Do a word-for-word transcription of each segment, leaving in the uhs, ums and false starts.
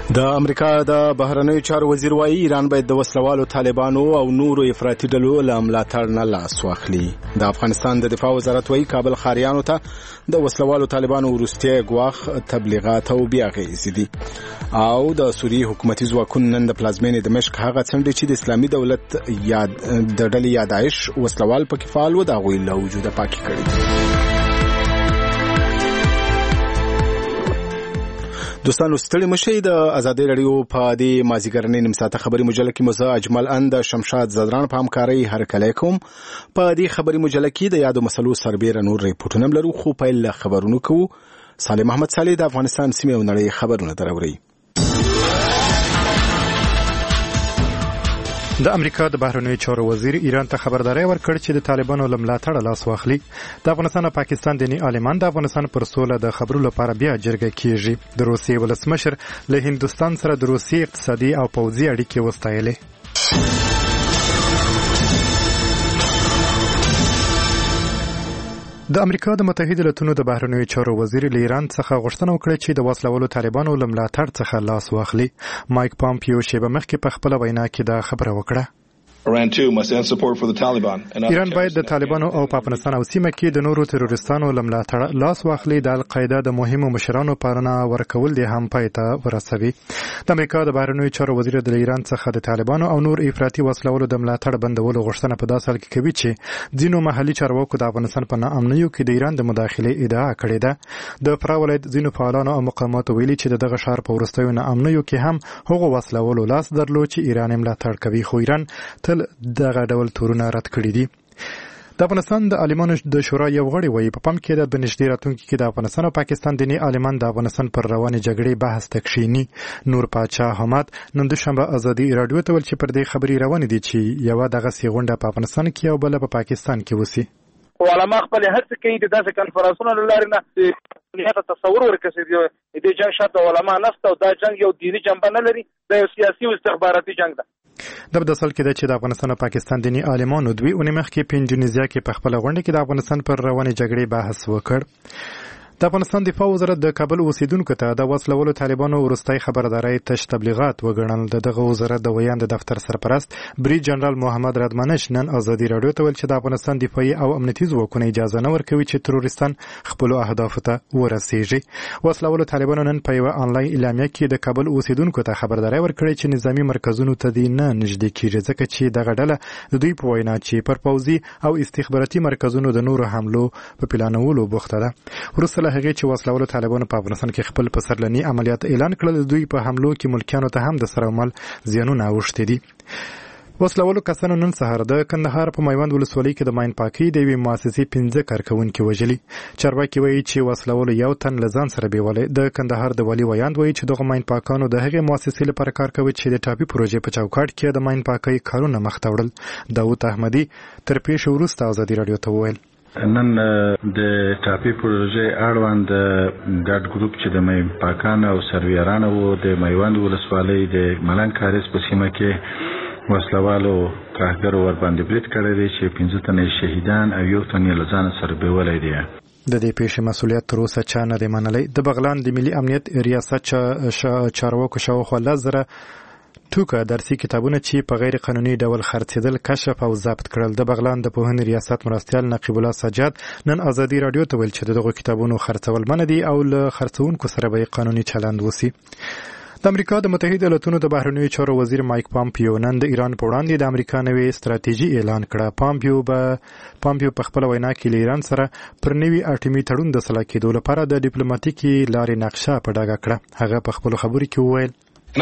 د امریکا د بهرنیو چارو وزیر وايي ایران باید د وسلوالو طالبانو او نورو افراطي ډلو له ملاتړ نه لاس واخلي. د افغانستان د دفاع وزارت وايي کابل خاریانو ته د وسلوالو طالبانو وروستي ګواښ تبلیغات او بیا غیزي دي. او د سوریې حکومتي ځواکونو نن د پلازمینې دمشق هغه څنډې چې د اسلامي دولت یاد د ډلې یا داعش وسلوال پکې فعال و د هغوی له وجوده پاکي کړي. دوستانو ستړي مشي د ازادي رادیو په دې مازیګرنۍ نیم ساعته خبري مجله کې مزه اجمل اند شمشاد زدران په همکارۍ هرکلی کوم. په دې خبري مجله کې د یادو مسلو سربېره نور ریپورټونه لرو، خو پیل خبرونه کوو. صالح محمد صالح د افغانستان سیمې او نړۍ خبرونه دراوړي. د امریکا د بهرنیو چارو وزیر ایران ته خبرداري ورکړ چې د طالبانو له ملاتړه لاس واخلي. د افغانستان او پاکستان دیني عالمان د افغانستان پر سوله د خبرو لپاره بیا جرګه کیږي. د روسیې ولسمشر له هندوستان سره د روسیې اقتصادي او پوځي اړیکې وستایلې. د امریکا د متحده ایالاتونو د بهرنیو چارو وزیر له ایران څخه غوښتنه وکړه چې د وسلوالو طالبانو له ملاتړ څخه لاس واخلي. مایک پامپیو شیبه مخکې په خپله وینا کې دا خبره وکړه. ایران باید د طالبانو او په افغانستان او سیمه کې د نورو تروریستانو له ملاتړ لاس واخلي. د القاعده د مهمو مشرانو پالنه ورکول دي هم پای ته ورسوي. د امریکا د بهرنیو چارو وزیر د ایران څخه د طالبانو او نور افراطي وسلوالو د ملاتړ بندولو غوښتنه په داسې حال کې کوي چې ځینو محلي چارواکو د افغانستان په ناامنیو کې د ایران د مداخلې ادعا کړې ده. د فرا ولایت ځینو فعالانو او مقاماتو ویلي چې دغه ښار په وروستیو ناامنیو کې هم هغو وسلوالو لاس درلود چې ایران ملاتړ کوي، خو ایران تل دغه ډول تورونه رد کړي دي. د افغانستان د عالمانو د شورا یو غړی وایي په پام کې د بنشدي راتلونکي کې د افغانستان او پاکستان دیني عالمان د افغانستان پر روانې جګړې بحث تکشینی. نور پاچا حماد نن دوشنبه ازادي رادیو ته ویل چې پر دې خبرې روانې دي چې یو دغه سی غونډه په افغانستان کې او بل په پاکستان کې وسی. علما خپل هڅه کوي د داسې کنفرانسونو لاره نه دنیا ته تصور ورکړي چې د جنگ شاته علما نشته او دا جنگ یو دینی جنبه نه لري، د سیاسي او استخباراتي جنگ ده. د بدسل کې د چې د افغانستان او پاکستان دیني عالمانو دوی اونې مخکې په انډونیزیا کې په خپل غونډه کې د افغانستان پر روانې جګړې بحث وکړ. د افغانستان دفاع وزارت د کابل اوسیدونکو ته د وسلوالو طالبانو وروستي خبرداري تش تبلیغات وګڼل. دغه وزارت د ویان د دفتر سرپرست بریج جنرال محمد رادمنش نن ازادي رادیو ته ویل چې د افغانستان دفاعي او امنیتي ځواکونه اجازه نه ورکوي چې تروریستان خپل اهدافو ته ورسیږي. وسلوالو طالبانو نن په یو آنلاین اعلامیه کې د کابل اوسیدونکو ته خبرداري ورکړه چې نظامی مرکزونو ته دی نه نږدې کیږي، ځکه چې دغه ډله د دوی په وینا چې پر پوځي او استخباراتي مرکزونو د نورو حملو په پلانولو بوخته ده. ورسره هغه چې وسلوالو طالبانو په افغانستان کې خپل پسرلني عملیات اعلان کړل، دوی په حملو کې ملکیانو ته هم د سر او مال زیانونه اوښتي دي. وسلوالو کسانو نن سهار د کندهار په میوند ولسوالۍ کې د ماین پاکۍ د یوې مؤسسې پنځه کارکوونکي وژلي. چارواکي وایي چې وسلوالو یو تن له ځان سره بیولې. د کندهار د والي ویاند وایي چې دغه ماین پاکانو د هغې مؤسسې لپاره کار کوي چې د ټاپي پروژې په چوکاټ کې د ماین پاکۍ کارونه مخته وړل. داود احمدي تر پیښې وروسته ازادي رادیو ته وویل نن د ټاپي پروژې اړوند ګډ ګروپ چې د ماین پاکان او سرویران وو د میوند ولسوالۍ د ملنګ کاریز په سیمه کې وسلوالو ترهګرو ور باندې برید کړی دی چې پنځه تنه شهیدان او یو تن یې له ځانه سره بیولی دی. د دې پیښې مسؤلیت تر اوسه چا نه دی منلی. د بغلان د ملي امنیت ریاست چارواکو شاوخوا لس زره ټوکه درسي کتابونه چې په غیر قانوني ډول خرڅېدل کشف او ضبط کړل. د بغلان د پوهنې ریاست مرستیال نقیب الله سجاد نن ازادي رادیو ته ویل چې دغه کتابونو خرڅول منع دي او له خرڅونکو سره به قانوني چلند وسی. د امریکا د متحده ایالاتونو د بهرنیو چارو وزیر مایک پامپیو نن د ایران په وړاندې د امریکا نوې ستراتیژي اعلان کړه. پامپیو به پامپیو په خپل وینا کې له ایران سره پر نوي اټومي تړون د سلا کېدو لپاره د ډیپلوماټیکي لارې نقشه په ډاګه کړه. هغه په خپل خبرو کې وویل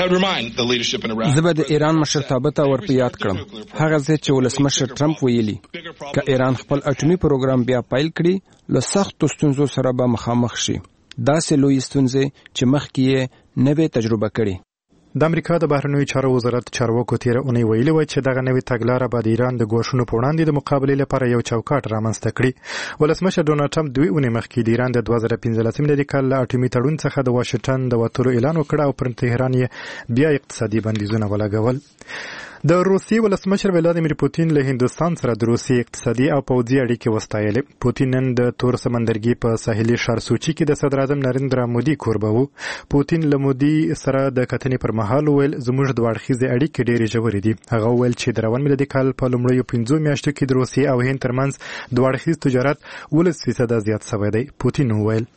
زه به د ایران مشرتابه ته ور په یاد کړم هغه ځای چې ولسمشر ټرمپ ویلي که ایران خپل اټومي پروګرام بیا پیل کړي له سختو ستونزو سره به مخامخ شي. داسې لوی ستونزې چې مخکې یې نه وې تجربه کړي. د امریکا د بهرنیو چارو وزارت چارواکو تیره اونۍ ویلي و چې دغه نوې تګلاره به د ایران د ګواښونو په وړاندې د مقابلې لپاره یو چوکاټ رامنځته کړي. ولسمشر ډونالډ ټرمپ دوی اونۍ مخکې د ایران د دوه زره پنځلسم میلادي کال له اټومي تړون څخه د واشنګټن د وتلو اعلان وکړ او پر تهران یې بیا اقتصادي بندیزونه ولګول. د روسیې ولسمشر ولادیمیر پوتین له هندوستان سره د روسیې اقتصادي او پوځي اړیکې وستایلې. پوتین نن د تور سمندرګي په ساحلي ښار سوچي کې د صدر اعظم نریندرا مودي کوربه و. پوتین له مودي سره د کتنې پر مهال وویل زموږ د واړخیزې اړیکې ډېرې ژورې دي. هغه وویل چې د روان میلادي کال په لومړیو پنځو میاشتو کې د روسیې او هند ترمنځ د واړخیز تجارت ولس فیصده زیات شوی دی. پوتین وویل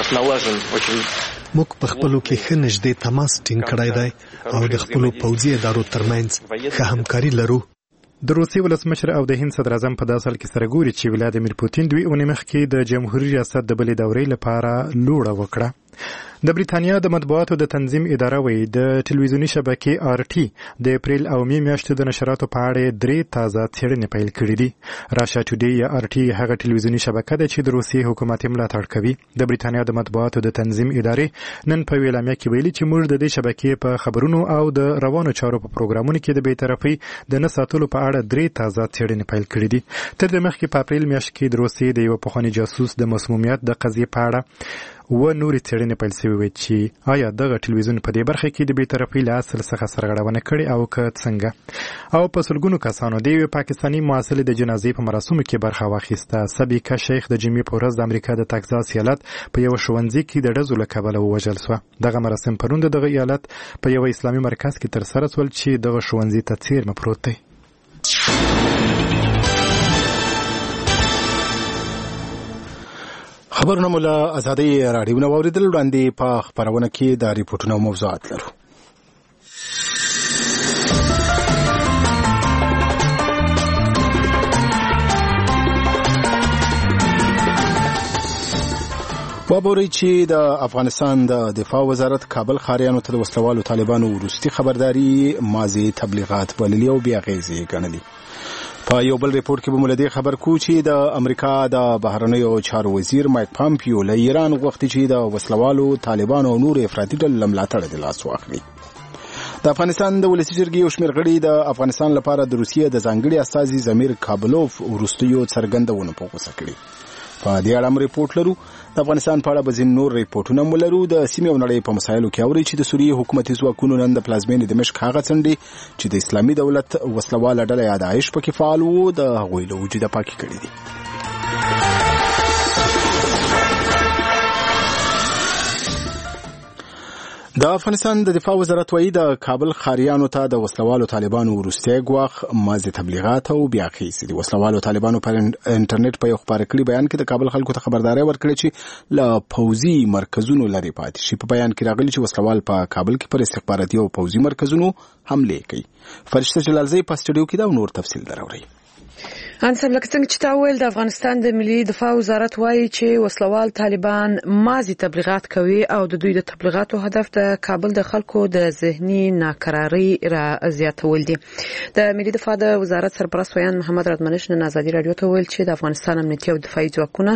موږ په خپلو کې ښه نږدې تماس ټینګ کړی دی او د خپلو پوځي ادارو ترمنځ ښه همکاري لرو. د روسیې ولسمشر او د هند صدر اعظم په داسې حال کې سره ګوري چې ولادیمیر پوتین دوی اونۍ مخکې د جمهوریت ریاست د بلې دورې لپاره لوړه وکړه. د بریتانیا د مطبوعاتو د تنظیم اداره وایي د ټلویزیوني شبکې آر ټي د اپریل او می میاشتو د نشراتو په اړه درې تازه څېړنې پیل کړې دي. راشا ټوډے یا آر ټي هغه ټلویزیوني شبکه ده چې د روسیې حکومت ملاتړ کوي. د بریتانیا د مطبوعاتو د تنظیم ادارې نن په ویلامیا کې ویلي چې موږ د دې شبکې په خبرونو او د روانو چارو په پروګرامونو کې د بی‌طرفۍ د نه ساتلو په اړه درې تازه څېړنې پیل کړې دي. تر دې مخکې په اپریل میاشت کې د روسیې د یو پخواني جاسوس د مسمومیت د قضیې په اړه و نورې څېړنې پیل شوې وې چې آیا دغه ټلویزیون په دې برخه کې د بی‌طرفۍ له اصل څخه سرغړونه کړې او که څنګه. او په سلګونو کسانو د یوې پاکستاني محصلې د جنازې په مراسمو کې برخه واخیسته. سبیکه شیخ د جمعې په ورځ د امریکا د تکزاس ایالت په یو ښوونځي کې د ډزو له کبله ووژل شوه. دغه مراسم پرون د دغه ایالت په یو اسلامي مرکز کې ترسره شول چې دغه ښوونځي ته څیرمه پروت دی. خبرونه مو له ازادۍ راډیو نه واورېدل. وړاندې په خپرونه کې د ریپورټونو موضوعات لرو. وابورئ چې د افغانستان د دفاع وزارت کابل ښاریانو ته د وسلوالو طالبانو وروستي خبرداري ماضي تبلیغات بللي او بې اغېزې ګڼلي. په یو بل ریپورت کې به مو له دې خبر کو چې د امریکا د بهرنیو چارو وزیر مایک پامپیو له ایران غوښتي چې د وسلوالو طالبانو او نور افراطي ډلو له ملاتړه د لاس واخلي. د افغانستان د ولسي جرګې یو شمېر غړي د افغانستان لپاره د روسیې د ځانګړي استازي زمیر کابلوف وروستیو څرګندونه په غوسه کړې. په دې اړه هم ریپورت لرو. د افغانستان په اړه به ځینې نور ریپورټونه هم ولرو. د سیمې او نړۍ په مسایلو کې اورئ چې د سوریې حکومتي ځواکونو نن د پلازمینې دمشق هغه څنډې چې د اسلامي دولت وسلواله ډله یا داعش پکې فعال وو د هغوی له وجوده پاکې کړي دي. د افغانستان د دفاع وزارت وایي د کابل ښاریانو ته د وسلوالو طالبانو وروستی ګواښ ماضي تبلیغات او بې اغېزې دي. وسلوالو طالبانو پر انټرنیټ په یو خپاره کړي بیان کې د کابل خلکو ته خبرداری ورکړې چې له پوځي مرکزونو لرې پاتې شي. په بیان کې راغلي چې وسلوال په کابل کې پر استخباراتي او پوځي مرکزونو حملې کوي. فرشته جلالزی په سټډیو کې دا نور تفصیل دراوړي. انسان لکه څنګه چې تا ویل د افغانستان د ملي دفاع وزارت وایي چې وسلوال طالبان ماضي تبلیغات کوي او د دوی د تبلیغاتو هدف د کابل د خلکو د ذهني ناکراري را زیاتول دي. د ملي دفاع د وزارت سرپرست ویان محمد رادمنش نن ازادي رادیو ته ویل چې د افغانستان امنیتي او دفاعي ځواکونه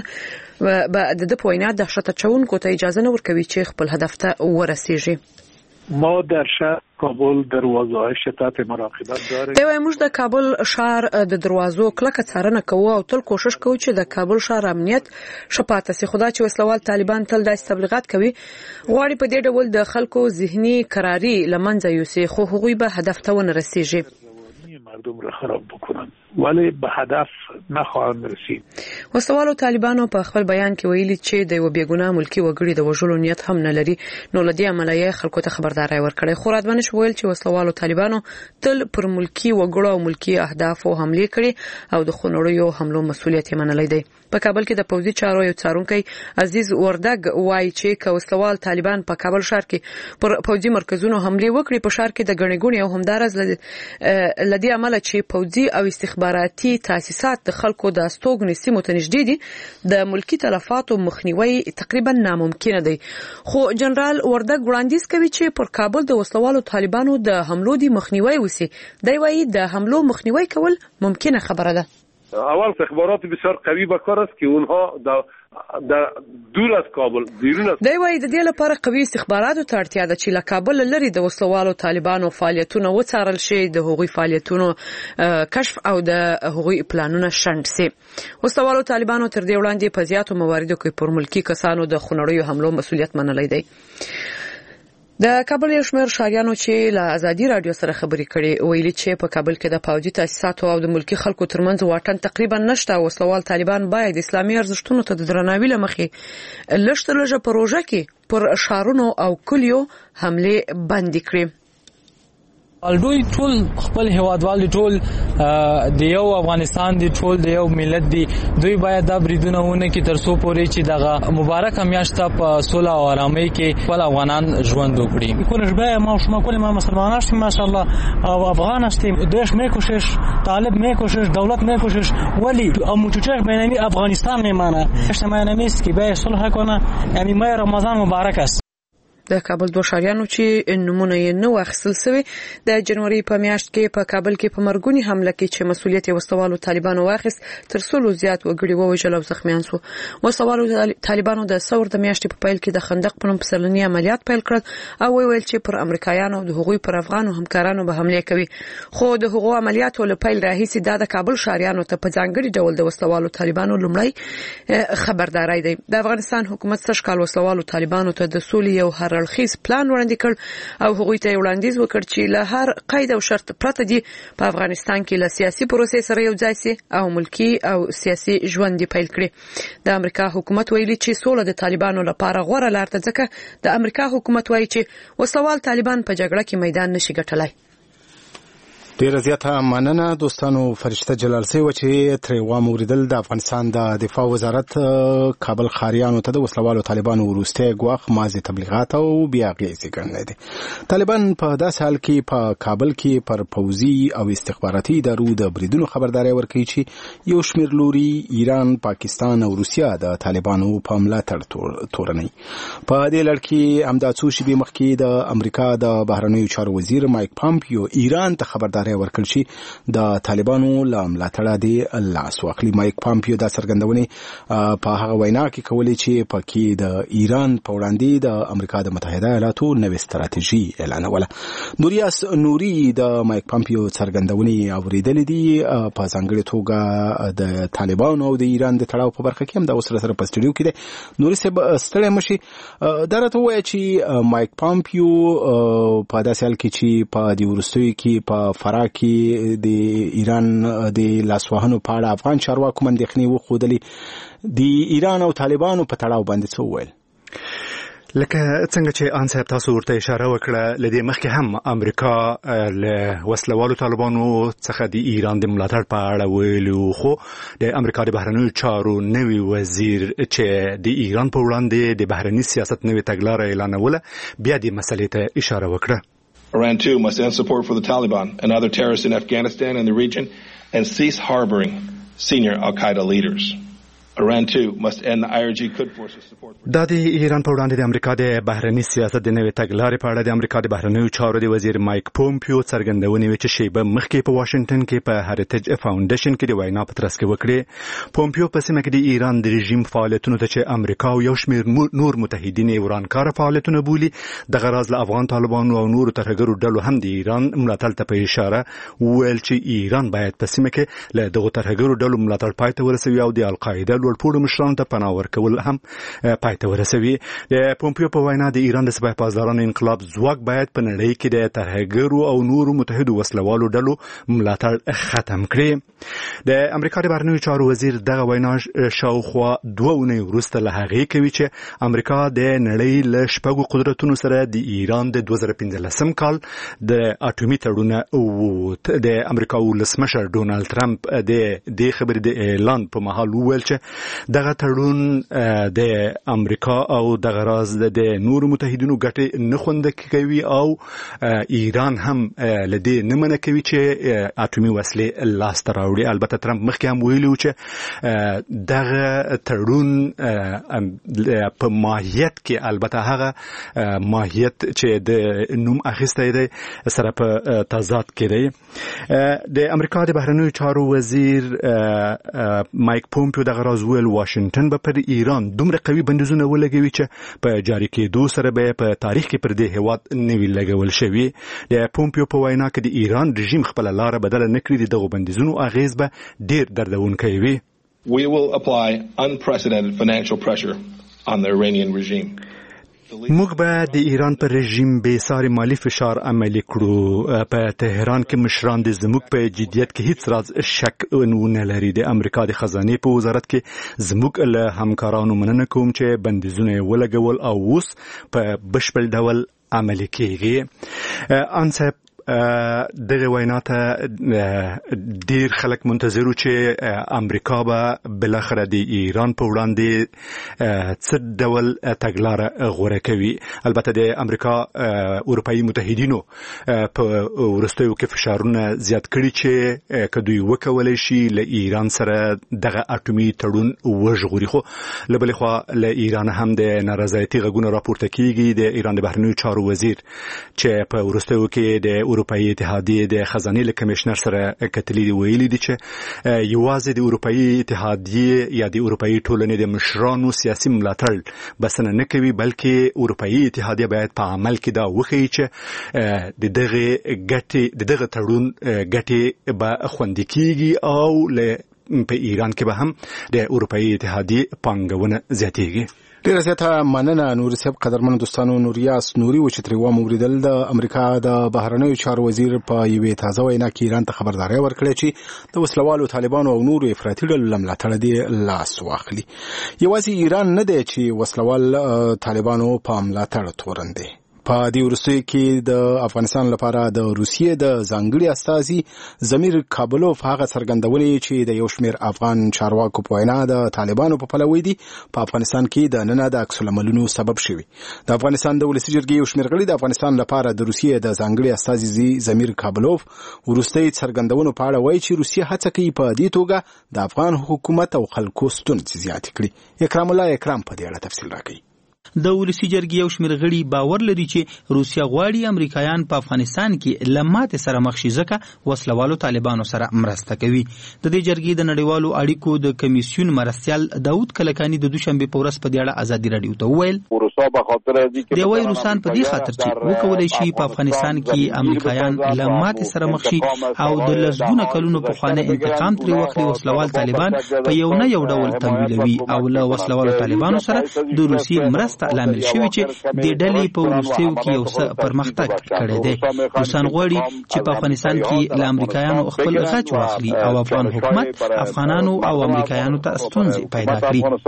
د د پوینا د دهشت اچونکو ته اجازه نه ورکوي چې خپل هدف ته ورسیږي. ما در شهر کابل دروازه‌های شتات مراقبت داریم. دوی موږ د کابل ښار د دروازو کلکه څارنه کوو او تل کوشش کوو چې د کابل ښار امنیت شپاته سي. خدا چې وسلوال طالبان تل داسې تبلیغات کوي غواړي په دې ډول د خلکو ذهني قراري لمنځه یوسي خو هغوی به هدف ته ونه رسیږي. مردم را خراب بکنن ولی به هدف نخواهند رسید. وسلوالو طالبانو په خپل بیان کې ویلي چې د یو بیګناه ملکی وګړي د وژلو نیت هم نه لري نو لدی عملیه خلکو ته خبرداري ورکړي. خو رادمنش ویل چې وسلوالو طالبانو تل پر ملکی وګړو او ملکی اهداف او حمله کړي او د خونړیو حملو مسولیت یې منلی دی. په کابل کې د پوځي چارو یو څارونکی عزیز وردګ وایي چې که وسلوال طالبان په کابل ښار کې پر پوځي مرکزونو حمله وکړي په ښار کې د غړي ګونی او همدارز لدی عمل چې پوځي او استخباراتي تاسیسات د خلکو د استوګنې سیمو ته نږدې دي د ملکی تلفاتو مخنیوي تقریبا ناممکن دی. خو جنرال وردګ وړاندیز کوي چې پر کابل د وسلوالو طالبانو د حملو دی مخنیوي وسی. دی وایي د حملو مخنیوي کول ممکنه خبره ده. اول استخبارات بسیار قوی به کار است که اونها در در دور از کابل بیرون است. دی وايي د دې لپاره قوي استخباراتو ته اړتیا ده چې له کابل لري د وسلوالو طالبانو فعالیتونه وڅارل شي د هغوی فعالیتونو کشف او د هغوی پلانونه شنډ شي. وسلوالو طالبانو تر دې وړاندې په زیاتو مواردو کې پر ملکی کسانو د خونړیو حملو مسولیت منلی دی. د کابل یو شمېر ښاریانو چې له ازادي رادیو سره خبرې کړې ویلي چې په کابل کې د پوځي تاسیساتو او د ملکی خلکو ترمنځ واټن تقریبا نشته او وسلوال طالبان باید اسلامي ارزښتونو ته د درناوي له مخې لږ تر لږه پروژه کې پر ښارونو او کلیو حمله بندي کړي. دوی ټول خپل هیوادوال دي، ټول د یو افغانستان دي، ټول د یو ملت دي. دوی باید دا بریدونه ونه کې تر څو پورې چې دغه مبارک میاشت په صلح او آرامۍ کې خپل افغانان ژوند وکړي. کلش به ما شما کل ما مسلمان هستیم ماشاءالله او افغان هستیم، دوش میکوشش، طالب میکوشش، دولت میکوشش، ولی اموچوچش بینمی افغانستان میمانه. اجتماع نمیست که به صلح کنه. یعنی ماه رمضان مبارک است. د کابل دوه ښاریانو چې نمونه یې نه واخیستل شوی د جنوري په میاشت کې په کابل کې په مرګونی حمله کې چې مسؤلیت یې وسوالو طالبانو واخیست تر څو زیات وګړي ووژل او زخمیان شو. وسوالو طالبانو د ثور د میاشتې په پیل کې د خندق په نوم پسرلني عملیات پیل کړل او ویل چې پر امریکایانو د هغوی پر افغانو همکارانو به حمله کوي، خو د هغو عملیاتو له پیل راهیسې دا د کابل ښاریانو ته په ځانګړي ډول د وسوالو طالبانو لومړی خبرداري دی. د افغانستان حکومت سږ کال وسوالو طالبانو ته د سولې یو هرړخیز پلان وړاندې کړ او هغوی ته وړاندیز وکړ چې له هر قید او شرط پرته دي په افغانستان کې له سیاسي پروسې سره یو ځای سي او ملکی او سیاسي ژوند پیل کړي. د امریکا حکومت ویلي چې سوله د طالبانو لپاره غوره لار ده، ځکه د امریکا حکومت وایي چې وسوال طالبان په جګړه کې میدان نشي ګټلای. ډیره زیاته مننه دوستانو. فرشته جلال سی و چې تر وامه اوریدل د افغانستان د دفاع وزارت کابل ښاریانو ته د وسلوالو طالبانو وروستی ګواښ مازی تبلیغات او بیا اغېزې ګڼلی دی. طالبان په داسې حال کې په کابل کې پر پوځي او استخباراتي ادارو د بریدونو خبرداری ورکوي چې یو شمېر لوري ایران، پاکستان او روسیا د طالبانو په ملاتړ تورنوي. په دې لړ کې همدا څو شېبې مخکې د امریکا د بهرنیو چارو وزیر مایک پامپیو ایران ته خبرداری ورکړ چې د طالبانو له ملاتړه دی لاس واخلي. مایک پامپیو دا څرګندونې په هغه وینا کې کولې چې پکې د ایران په وړاندې د امریکا د متحده ایالاتو نوې ستراتیژي اعلانوله. نوریاس نوري د مایک پامپیو څرګندونې اوریدلې دي، په ځانګړې توګه د طالبانو او د ایران د تړاو په برخه کې هم دا اوس سره په سټډیو کې دی. نوري صاحب ستړی مشي دا راته وایي چې مایک پامپیو په داسې حال کې چې په دې وروستیو کې په کې د ایران د لاسوهنو په اړه افغان چارواکو اندېښنې وښودلې، د ایران او طالبانو په تړاو باندې څه وویل؟ لکه څنګه چې ان صاحب تاسو ورته اشاره وکړه، لدې مخکې هم امریکا له وسلوالو طالبانو څخه د ایران د ملاتړ په اړه ویلو، خو د امریکا د بهرنیو چارو نوی وزیر چې د ایران په وړاندې د بهرني سیاست نوې تګلاره اعلانوله بیا دې مسلې ته اشاره وکړه. Iran too must end support for the Taliban and other terrorists in Afghanistan and the region and cease harboring senior Al-Qaeda leaders. Iran too must end the I R G Quds forces support. دا د ایران په وړاندې د امریکا د بهرني سیاست د نوې تګلارې په اړه د امریکا د بهرنیو چارو د وزیر مایک پومپیو څرګندونې وکړې چې شیبه مخکې په واشنگټن کې په هریټیج فاونډیشن کې د وینا په ترڅ کې وکړې. پومپیو په سیمه کې د ایران د رژیم فعالیتونو ته چې امریکا او یو شمېر نور متحدین یې ورانکاره فعالیتونه بولي دغه راز له افغان طالبانو او نورو ترهګرو ډلو هم د ایران ملاتړ ته په اشاره وویل چې ایران باید په سیمه کې له دغو ترهګرو ډلو ملاتړ پای ته ورسوي او د القاعده لوړپوړو مشرانو ته پناه ورکول هم پای ته ورسوي. د پومپیو په وینا د ایران د سپاه پاسدارانو انقلاب ځواک باید په نړۍ کې د ترهګرو او نورو متحدو وسلوالو ډلو ملاتړ ختم کړي. د امریکا د بهرنیو چارو وزیر دغه وینا شاوخوا دوه اونۍ وروسته له هغې کوي چې امریکا د نړۍ له شپږو قدرتونو سره د ایران د دوه زره پنځلسم کال د اټومي تړون ووت. د امریکا ولسمشر ډونالد ټرمپ د دې خبرې د اعلان په مهال وویل چې دغه تړون د امریکا او دغه راز د نورو متحدینو ګټې نه خوندي کوي او ایران هم لدې نه منع کوي چې اټومي وسلې لاس ته راوړي. البته ترامپ مخکې هم ویلي و چې دغه تړون په ماهیت کې البته هغه ماهیت چې د نوم اخیستی دی سره په تضاد کې دی. د امریکا د بهرنیو چارو وزیر مایک پومپیو دغه راز ویل واشنگټن به پر ایران دومره قوي بندیزونه ولګوي چې په جاری کېدو سره به په تاریخ کې پر دې هیواد نوي لګول شوي. د پومپیو په وینا کې د ایران رژیم خپل لاره بدله نه کړي، دغه بندیزونو اغیز به ډیر دردونکی وي. We will apply unprecedented financial pressure on the Iranian regime. موږ به د ایران پر رژیم بې ساري مالی فشار عملي کړو. په تهران کې مشران د زموږ په جدیت کې هیڅ راز شک ونه لري. د امریکا د خزانې په وزارت کې زموږ له همکارانو مننه کوم چې بندیزونه ولګول او اوس په بشپړ ډول عملي کېږي. ان صاحب دغه وینا ته ډیر خلک منتظر چې امریکا به بلاخره د ایران په وړاندې څه ډول تګلاره غوره کوي. البته د امریکا اروپایي متحدینو په وروستیو کې فشارونه زیات کړي چې که دوی وکولی شي له ایران سره دغه اټومي تړون وژغوري. خو له بلې خوا له ایران هم د نارضایتي غږونه راپورته کیږي. د ایران د بهرنیو چارو وزیر چې په وروستیو کې د اروپایي اتحادیې د خزانې له کمیشنر سره کتلي دي ویلي دي چې یوازې د اروپایي اتحادیې یا د اروپایي ټولنې د مشرانو سیاسي ملاتړ بسنه نه کوي، بلکې اروپایي اتحادیه باید په عمل کې دا وښیي چې د دغه ګټې د دغه تړون ګټې به خوندي کیږي او له په ایران کې به هم د اروپایي اتحادیې پانګونه زیاتیږي. ډیره زیاته مننه نور صاحب. قدرمن دوستانو، نوریاس نوري و چې تریوا موریدل د امریکا د بهرنیو چارو وزیر په یوې تازه وینا کې ایران ته خبرداري ورکړه چې د وسلوالو طالبانو او نورو افراطي ډلو له ملاتړه دی لاس واخلي. یوازې ایران نه دی چې وسلوال طالبانو په ملاتړ تورن دی. په دې وروستیو کې د افغانستان لپاره د روسیې د ځانګړي استازي ضمیر کابلوف هغه څرګندولې چې د یو شمېر افغان چارواکو په وینا د طالبانو په پلوي دي په افغانستان کې د نن د عکس العملونو سبب شوي. د افغانستان د ولسي جرګې یو شمېر غړي د افغانستان لپاره د روسیې د ځانګړي استازي ضمیر کابلوف وروستي څرګندونو په اړه وایي چې روسیه هڅه کوي په دې توګه د افغان حکومت او خلکو ستونزې زیاتې کړي. اکرام الله اکرام په دې اړه تفصیل راکوي. د ولسی جرګې یو شمېر غړي باور لري چې روسیا غواړي امریکایان په افغانستان کې لمات سره مخ شي ځکه وسلوالو طالبانو سره مرسته کوي. د دې جرګې د نړیوالو اړیکو د کمیسیون مرستيال داوود کلکانی د دوشنبه په ورځ په دې اړه ازادي رادیو ته وویل دی وایي روسان په دې خاطر چې وکولای شي په افغانستان کې امریکایان لمات سره مخ شي او د لسګونه کلونو په خوانه انتقام ترې واخلي. وسلوال طالبان په یو نه یو ډول تمویلوي او له وسلوالو طالبانو سره د روسي مرسته لامل شوی چې د ډلې په وروستیو کې یو څه پرمختګ کړی دی. روسان غواړي چې په افغانستان کې له امریکایانو خپل غچ واخلي او افغان حکومت افغانانو او امریکایانو ته ستونزې پیدا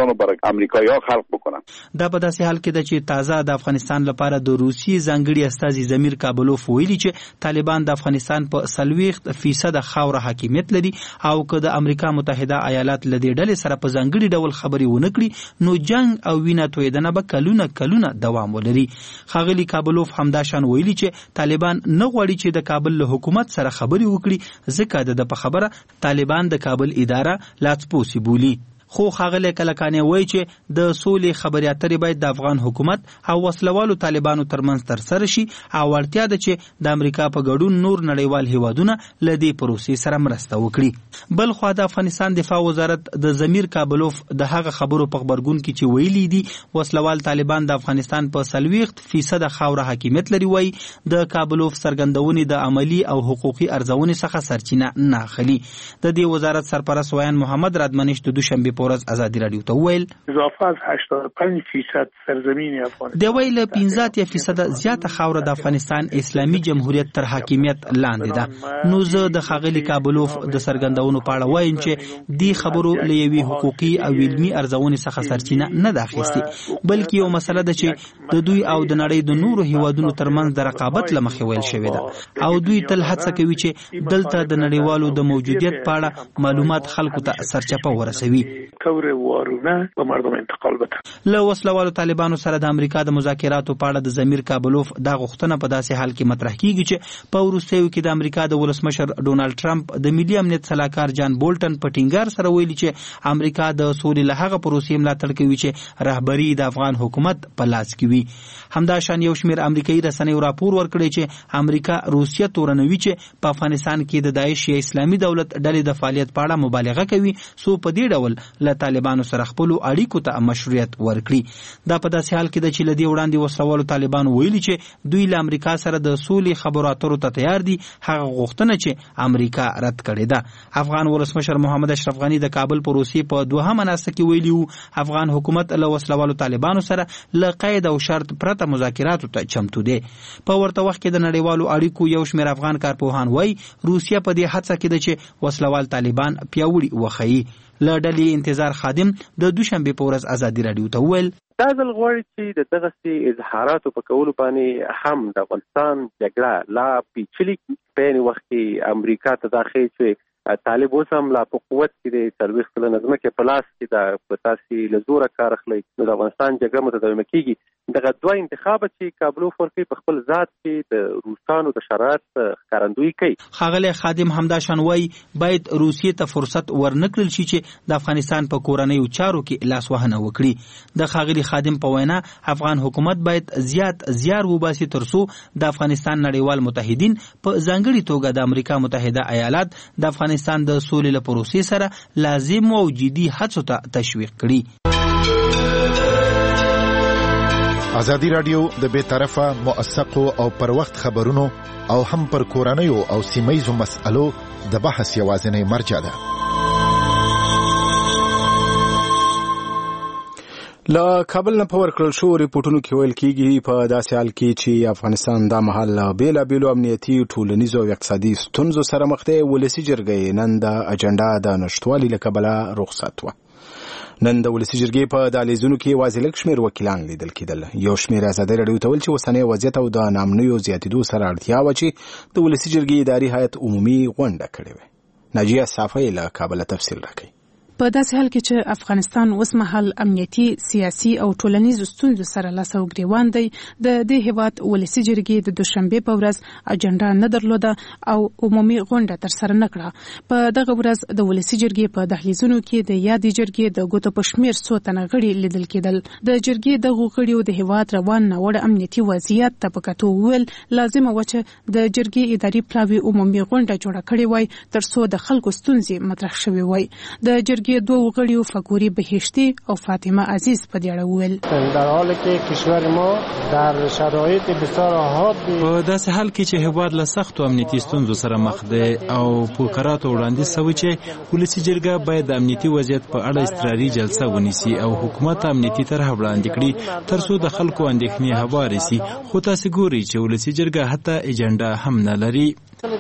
کړي. دا په داسې حال کې ده چې تازه د افغانستان لپاره د روسي ځانګړي استازي ضمیر کابلوف ویلي چې طالبان د افغانستان په سلويخت فیصد خاور حاکمیت لري او که د امریکا متحده ایالات له دې ډلې سره په ځانګړي ډول خبرې ونه کړي نو جنگ او وینه تویدنه به کلونه کلونه دوام ولري. خاغلی کابلوف همدا شان ویلي چې طالبان نه غواړي چې د کابل له حکومت سره خبرې وکړي ځکه د په خبره طالبان د کابل اداره لاڅپوسی بولي. خو خاغلی کلکانی وایي چې د سولې خبرې اترې باید د افغان حکومت او وسلوالو طالبانو ترمنځ ترسره شي او اړتیا ده چې د امریکا په ګډون نور نړیوال هیوادونه له دې پروسې سره مرسته وکړي. بل خو د افغانستان دفاع وزارت د ضمیر کابلوف د هغه خبرو په خبرګون کې چې ویلي دي وسلوال طالبان د افغانستان په سلويخت فیصد خاوره حاکمیت لري وایي د کابلوف څرګندونې د عملی او حقوقي ارزونې څخه سرچینه نه اخلي. د دې وزارت سرپرست ویان محمد رادمنش د دوشنبه پورز ازادي رادیو ته ویل اضافه از هشتاد و پنج درصد سرزمین افغانستان د ویل پنځه درصد زیاته خاوره د افغانستان اسلامي جمهوریت تر حاکمیت لاندې ده. نو زه د خاغلی کابلوف د سرګندونو په اړه وایم چې دی خبرو لوي حقوقي او علمي ارزونې څخه سرچینه نه داخستي بلکې یو مسله ده چې د دوی او د نړۍ د نورو هیوادونو ترمنځ د رقابت لمخې ویل شوی ده او دوی تل هڅه کوي چې دلته د نړیوالو د موجودیت په اړه معلومات خلکو ته سرچپه ورسوي. طور وارونه به مردم انتقال بده. له وسلوالو طالبانو سره د امریکا د مذاکراتو په اړه د ضمیر کابلوف دا غوښتنه په داسې حال کې مطرح کیږي چې په وروستیو کې د امریکا د ولسمشر ډونالد ټرمپ د ملي امنیت سلاکار جان بولټن په ټینګار سره ویلي چې امریکا د سولې له هغه پروسې ملاتړ کوي چې رهبری د افغان حکومت په لاس کې وي. همدا شان یو شمېر امریکایي رسنیو راپور ورکړی چې امریکا روسیه تورنوي چې په افغانستان کې د داعش یا اسلامي دولت ډلې د فعالیت په اړه مبالغه کوي سو په دې ډول له طالبانو سره خپل اړیکو ته مشروعیت ورکړي. دا په داسې حال کې ده چې لدی وړاندې وسلوالو طالبانو ویلي چې دوی له امریکا سره د سولې خبرو اترو ته تیار دي، هغه غوښتنه چې امریکا رد کړې ده. افغان ولسمشر محمد اشرف غنی د کابل په روسي په دوهمه ناسته کې ویلي وو افغان حکومت له وسلوالو طالبانو سره له قید او شرط پرته مذاکراتو ته چمتو دی. په ورته وخت کې د نړیوالو اړیکو یو شمېر افغان کارپوهان وایي روسیه په دې هڅه کې ده چې وسلوال طالبان پیاوړي وښيي. له ډلې انتظار خادم د دوشنبې په ورځ ازادي راډیو ته وویل دا ځل غواړي چې د دغسې اظهاراتو په کولو باندې هم د افغانستان جګړه لا پیچلې کړي. په یعنې وخت کې امریکا ته دا ښیي چې طالب اوس هم لا په قوت کې دی، څلوېښت کلنه ځمکې په لاس کې ده، په تاسې له زوره کار اخلئ نو د افغانستان جګړه متداومه کېږي. دغه دوه انتخابه چې کابلوف ورکوي په خپل ذات کې د روسانو د شرایط ښکارندویي کوي. ښاغلی خادم همداشان وایي باید روسیې ته فرصت ورنکړل شي چې د افغانستان په کورنیو چارو کې لاسوهنه وکړي. د ښاغلي خادم په وینا افغان حکومت باید زیات زیار وباسي ترڅو د افغانستان نړیوال متحدین په ځانګړي توګه د امریکا متحده ایالات د افغانستان د سولې له پروسې سره لازم او جدي هڅو ته تشویق کړي. ازادي راډیو د بې طرفه موثقو او پر وخت خبرونو او هم پر کورنیو او سیمه‌یزو مسألو د بحث یوازینی مرجع ده. له کابل نه په ورکړل شو ریپورتونو کې ویل کېږي په داسې حال کې چې افغانستان دا مهال له بېلابېلو امنیتي ټولنیزو او اقتصادي ستونزو سره مخ دی. ولسي جرګې نن د اجنډا د نشتوالي له کبله رخصت وه. نن د ولسي جرګې په دهلیزونو کې یوازې لږ شمېر وکیلان لیدل کېدل. یو شمېر ازادي راډیو ته ویل چې اوسنی وضعیت او د ناامنیو زیاتېدو سره اړتیا وه چې د ولسي جرګې اداري هیئت عمومي غونډه کړې وه. ناجیه صافی له کابله تفصیل راکوي. په داسې حال کې چې افغانستان اوس مهال امنیتي، سیاسي او ټولنیزو ستونزو سره لاس او ګریوان دی، د دې هیواد ولسي جرګې د دوشنبې په ورځ اجنډا نه درلوده او عمومي غونډه ترسره نه کړه. په دغه ورځ د ولسي جرګې په دهلیزونو کې د یادې جرګې د ګوتو په شمېر څو تنه غړي لیدل کېدل. د جرګې دغو غړیو د هیواد روان ناوړه امنیتي وضعیت ته په کتو وویل لازمه وه چې د جرګې اداري پلاوي عمومي غونډه جوړه کړې وای ترڅو د خلکو ستونزې مطرح شوې وای. د جرګې دوه غړیو فګوري بهشتي او فاطمه عزیز په دې اړه وویل در حالی که کشور ما در شرایط بسیار حاد په داسې حال کې چې هیواد له سختو امنیتي ستونزو سره مخ دی او په قراراتو وړاندیز شوی چې ولسي جرګه باید د امنیتي وضعیت په اړه اضطراري جلسه ونیسي او حکومت امنیتي طرح وړاندې کړي ترڅو د خلکو اندېښنې هوارې سي. خو تاسې ګورئ چې ولسي جرګه حتی اجنډا هم نه لري.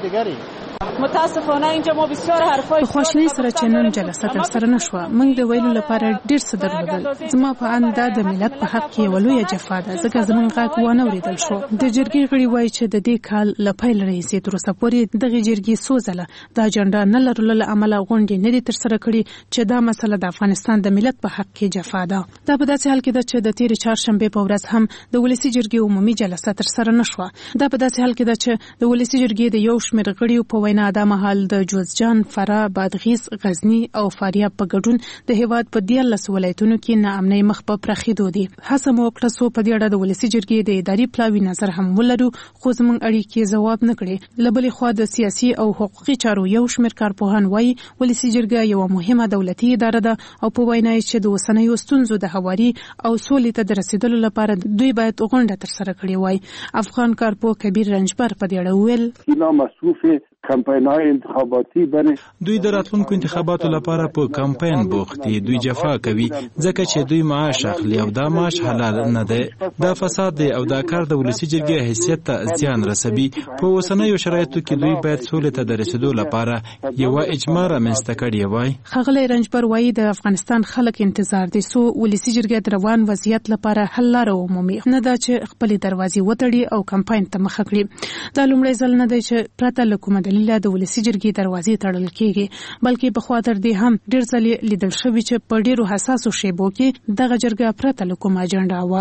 متاسفانه اینجا ما بسیار حرفای خواشینی سره چې نن جلسه ترسره نشوه. موږ د ویلو لپاره ډیر څه درلودل. زما په اند دا د ملت په حق کې یوه لویه جفا ده ځکه زموږ غږ وانه اورېدل شو. د جرګې غړي وایي چې د دې کال له پیل راهیسې تر اوسه پورې دغې جرګې څو ځله د اجنډا نه لرلو له امله غونډې نه دي ترسره کړي چې دا مسله د افغانستان د ملت په حق کې جفا ده. دا په داسې حال کې ده چې د تېرې چهارشنبې په ورځ هم د ولسي جرګې عمومي جلسه ترسره نشوه. دا په داسې حال کې ده چې د ولسي جرګې د یو شمېر غړیو په وینا دا مهال د جوزجان، فراه، بادغیس، غزنی او فاریاب په ګډون د هیواد په دیارلس ولایتونو کې ناامنۍ مخ په پراخېدو دي. هڅه مو وکړه څو په دې اړه د ولسي جرګې د اداري پلاوي نظر هم ولرو خو زموږ اړیکې ځواب نه کړې. له بلې خوا د سیاسي او حقوقي چارو یو شمېر کارپوهان وایي ولسي جرګه یوه مهمه دولتي اداره ده او په وینا یې چې د اوسنیو ستونزو د هواري او سولې ته د رسېدلو لپاره دوی باید غونډه ترسره کړې وای. افغان کارپوه کبیر رنجبر په دې اړه وویل کمپاین‌های انتخاباتی بنه دوی د راتلونکو انتخاباتو لپاره په کمپاین بوخت دي. دوی جفا کوي ځکه چې دوی معاش اخلي او دا معاش حلال نه دی. دا فساد دی او دا کار د ولسي جرګې حیثیت ته زیان رسوي. په اوسنیو شرایطو کې دوی باید سولې ته د رسېدو لپاره یوه اجماع رامنځته کړې وای. ښاغلی رنجبر وایي د افغانستان خلک انتظار دي څو ولسي جرګې د روان وضعیت لپاره حل لاره ومومي، نه دا چې خپلې دروازې وتړي او کمپاین ته مخه کړي. دا لومړی ځل نه دی چې پرته له کومه دلیله د ولسي جرګې دروازې تړل کېږي، بلکې پخوا تر دې هم ډېر ځلې لیدل شوي چې په ډېرو حساسو شیبو کې دغه جرګه پرته له کومه اجنډا وه.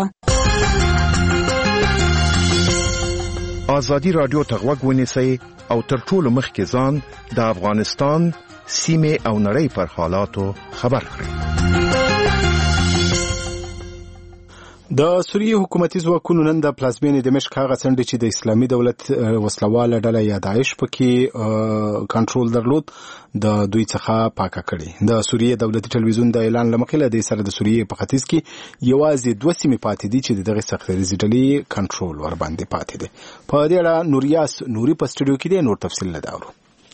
ازادي راډیو ته غوږ ونیسئ او تر ټولو مخکې ځان د افغانستان سیمې او نړۍ پر حالاتو خبر کړئ. د سوریې حکومتي ځواکونو نن د پلازمینې دمشق هغه څنډې چې د اسلامي دولت وسلواله ډله یا داعش پکې کنټرول درلود د دوی څخه پاکه کړي. د سوریې دولتي ټلویزیون د اعلان لمخې له دې سره د سوریې په ختیځ کې یوازې دوه سیمې پاتې دي چې دغه سختریزي ډلې کنټرول ور باندې پاتې دي. په دې اړه نوریاس نوري په سټوډیو کې د نور تفصیل لداورو.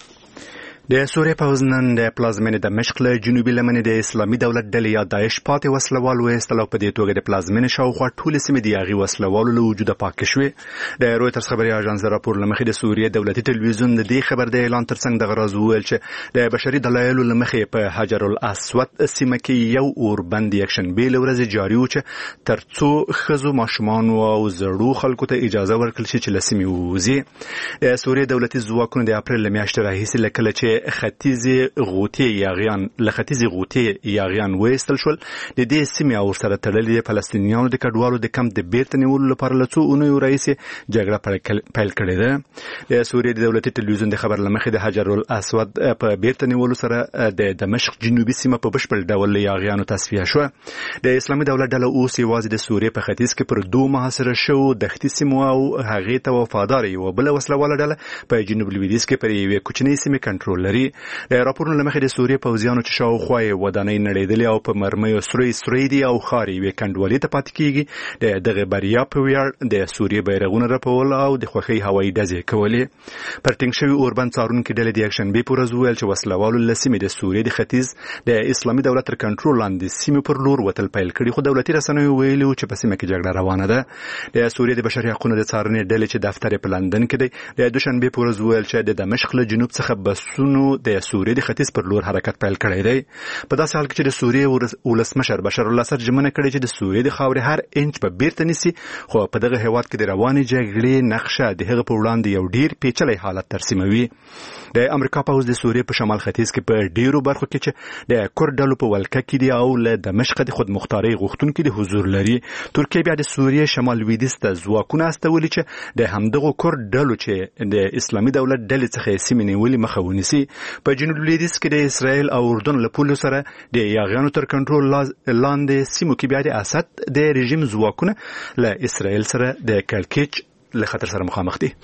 د سوریې پوځ نن د پلازمینې دمشق له جنوبي لمنې د اسلامي دولت ډلې یا داعش پاتې وسلوال وایستل او په دې توګه د پلازمینې شاوخوا ټولې سیمې د هغې وسلوالو له وجوده پاکې شوې. د رویټرز خبري اژانس راپور له مخې د سوریې دولتي ټلویزیون د دې خبر د اعلان ترڅنګ دغه راز وویل چې د بشري دلایلو له مخې په حجر الاسود سیمه کې یو اوربند یکشنبې له ورځې جاري و چې تر څو ښځو ماشومانو او زړو خلکو ته اجازه ورکړل شي چې له سیمې ووځي. د سوریې دولتي ځواکونو د اپریل له میاشتې راهیسې له کله چې ختیځي غوټي یاغیان له ختیځي غوټي یاغیان وایستل شول د دې سیمې او سره تړلې د فلسطینیانو د کډوالو د کم د بیرته نیولو لپاره له څو اونیو راهیسې جګړه پیل کړې ده. د سوریې د دولتي ټلویزیون د خبر له مخې د حجر الاسود په بیرته نیولو سره د دمشق جنوبي سیمه په بشپړ ډول له یاغیانو تصفیه شوه. د اسلامي دولت ډله اوس یوازې د سوریې په ختیځ کې پر دوه محاصره شوو دښتي سیمو او هغې ته وفادار یوه بله وسلواله ډله په جنوب لویدیځ کې پر یوې کوچنۍ سیمې کنټرول لري. د راپورونو له مخې د سوریې پوځیانو چې شاوخوا یې ودانۍ نړېدلې او په مرمیو سروي سروي دي او ښار یې کنډوالې ته پاتې کېږي د دغه بریا په ویاړ د سوریې بیرغونه رپول او د خوښۍ هوایي ډزې کولې. پر ټینګ شوي اوربند څارونکي ډلې د یکشنبې په ورځ وویل چې وسلوالو له سیمې د سوریې د ختیځ د اسلامي دولت تر کنټرول لاندې سیمې پر لور وتل پیل کړي، خو دولتي رسنیو ویلي چې په سیمه کې جګړه روانه ده. د سوریې د بشري حقوقو د څارنې ډلې چې دفتر په لندن کې دی د دوشنبې په ورځ وویل چې د دمشق له جنوب څخه بسونو د سوریې د ختیځ پر لور حرکت پیل کړی دی. په داسې حال کې چې د سوریې ولسمشر بشار الاسد ژمنه کړې چې د سوریې د خاورې هر انچ په بیرته نیسي، خو په دغه هیواد کې د روانې جګړې نقشه د هغه په وړاندې یو ډیر پیچلی حالت ترسیموي. د امریکا پوځ د سوریې په شمال ختیځ کې په ډیرو برخو کې چې د کورد ډلو په ولکه کې دي او له دمشق د خودمختارۍ غوښتونکي د حضور لري. ترکیه بیا د سوریې شمال لویدیځ ته ځواکونه استولي چې د همدغو کورد ډلو چې د اسلامي دولت ډلې څخه سیمې نیولې مخه ونیسي. په جنوب لویدیځ کې د اسرائیل او اردن له پولو سره د یاغیانو تر کنټرول لاندې سیمو کې بیا د اسد د رژیم ځواکونه له اسرائیل سره د کړکېچ له خطر سره مخامخ دي.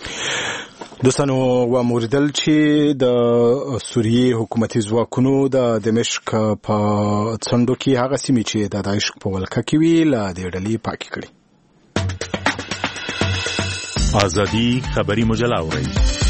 دوستانو و موردل چې د سوریې حکومتي ځواکونو د دمشق په څنډو کې هغه سیمې چې د داعش په ولکه کې وي له دې ډلې پاکې کړي. ازادي خبري مجله اورئ.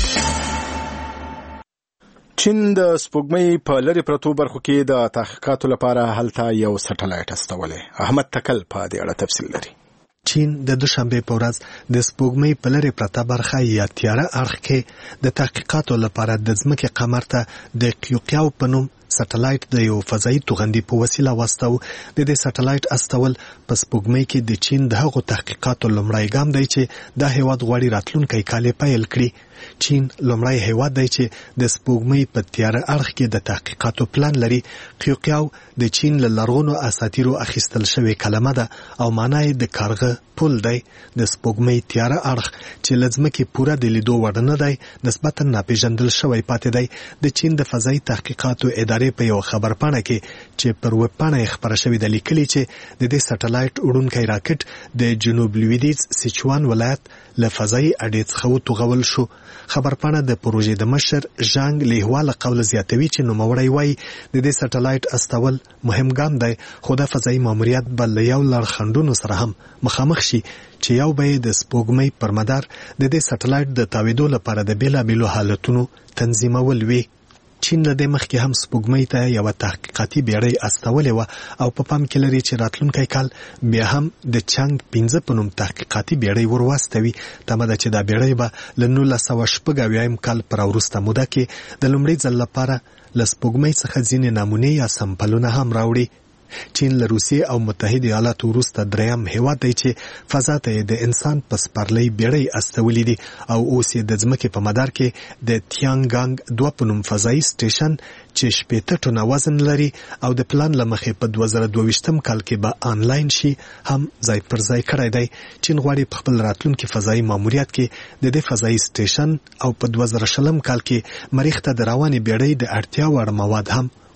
چین د سپوږمۍ په لرې پرتو برخو کې د تحقیقاتو لپاره هلته یو سټلایټ استولی. احمد تکل په دې اړه تفصیل لري. چین د دوشنبه په ورځ د سپوږمۍ په لرې پرته برخه یا تیاره اړخ کې د تحقیقاتو لپاره د ځمکې قمر ته د قیوقیاو په نوم سټلایټ د یو فضایي توغندي په وسیله واستو. د دې سټلایټ استول په سپوږمۍ کې د چین د هغو تحقیقاتو لومړی ګام دی چې د هیواد غواړي راتلونکی کال پیل کړي. چین لومړی هیواد دی چې د سپوږمۍ په تیاره اړخ کې د تحقیقاتو پلان لري. قیوقیاو د چین له لرغونو اساطیرو اخیستل شوی کلمه ده او معنی د کارغه پل دی. د سپوږمۍ تیاره اړخ چې له ځمکې پوره د لیدو وړ نه دی نسبتا ناپېژندل شوی پاتې دی. د چین د فضایي تحقیقاتو ادارې په یو خبرپاڼه کې چې پر ویبپاڼه یې خپره شوې ده لیکلي چې د دې سټلایټ وړونکی راکټ د جنوب لویدیځ سیچوان ولایت له فضایي اډې څخه وتوغول شو. خبرپاڼه د پروژې د مشر ژانګ لیهوا له قوله زیاتوي چې نوموړی وایي د دې سټلایټ استول مهم ګام دی، خو د فضایي ماموریت به له یو لړ خنډونو سره هم مخامخ شي چې یو به یې د سپوږمۍ پر مدار د دې سټلایټ د تاویدو لپاره د بېلابېلو حالتونو تنظیمول وي. چین له دې مخکې هم سپوږمۍ ته یوه تحقیقاتي بیړۍ استولې وه او په پام کې لري چې راتلونکی کال بیا هم د چانګ پنځه په نوم تحقیقاتي بیړۍ ور واستوي. تمه ده چې دا بیړۍ به له نولس سوه شپږ اویایم کال پر وروسته موده کې د لومړي ځل لپاره له سپوږمۍ څخه ځینې نمونې یا سمپلونه هم راوړي. چین له روسیې او متحده ایالاتو وروسته دریم هیواد دی چې فضا ته د انسان په سپرلۍ بیړۍ استولې دي او اوس یې د ځمکې په مدار کې د تیانګانګ دوه په نوم فضایي سټیشن چې شپېته ټنه وزن لري او د پلان له مخې په دوه زره دوه ویشتم کال کې به آنلاین شي هم ځای پر ځای کړی دی. چین غواړي په خپل راتلونکي فضایي ماموریت کې د دې فضایي سټیشن او په دوه زره شلم کال کې مریخ ته د روانې بیړۍ د اړتیا وړ مواد هم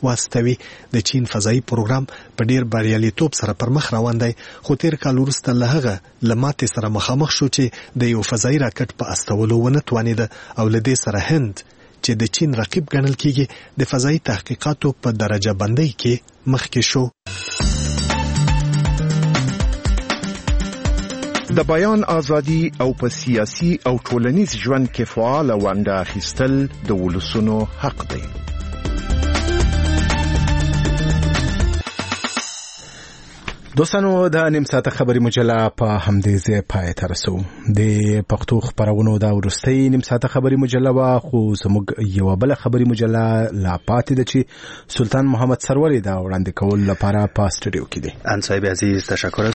واستوي. د چین فضایي پروګرام په ډیر بریالیتوب سره پر مخ روان دی، خو تیر کال وروسته له هغه له ماتې سره مخامخ شو چې د یو فضایي راکټ په استولو ونه توانېده او له دې سره هند چې د چین رقیب ګڼل کیږي د فضایي تحقیقاتو په درجه بندۍ کې مخکې شو. د بیان ازادي او په سیاسي او ټولنیز ژوند کې فعال ونډه اخیستل د ولسونو حق دی. دوستانو د نیم ساعته خبري مجله په همدې ځای پای ته رسو. د پښتو خبرونو دا ورستۍ نیم ساعته خبري مجله وا، خو زموږ یو بل خبري مجله لا پاتې ده چې سلطان محمد سروری دا وړاندې کول لپاره په سټډیو کې دی. ان صاحب عزیز تشکر از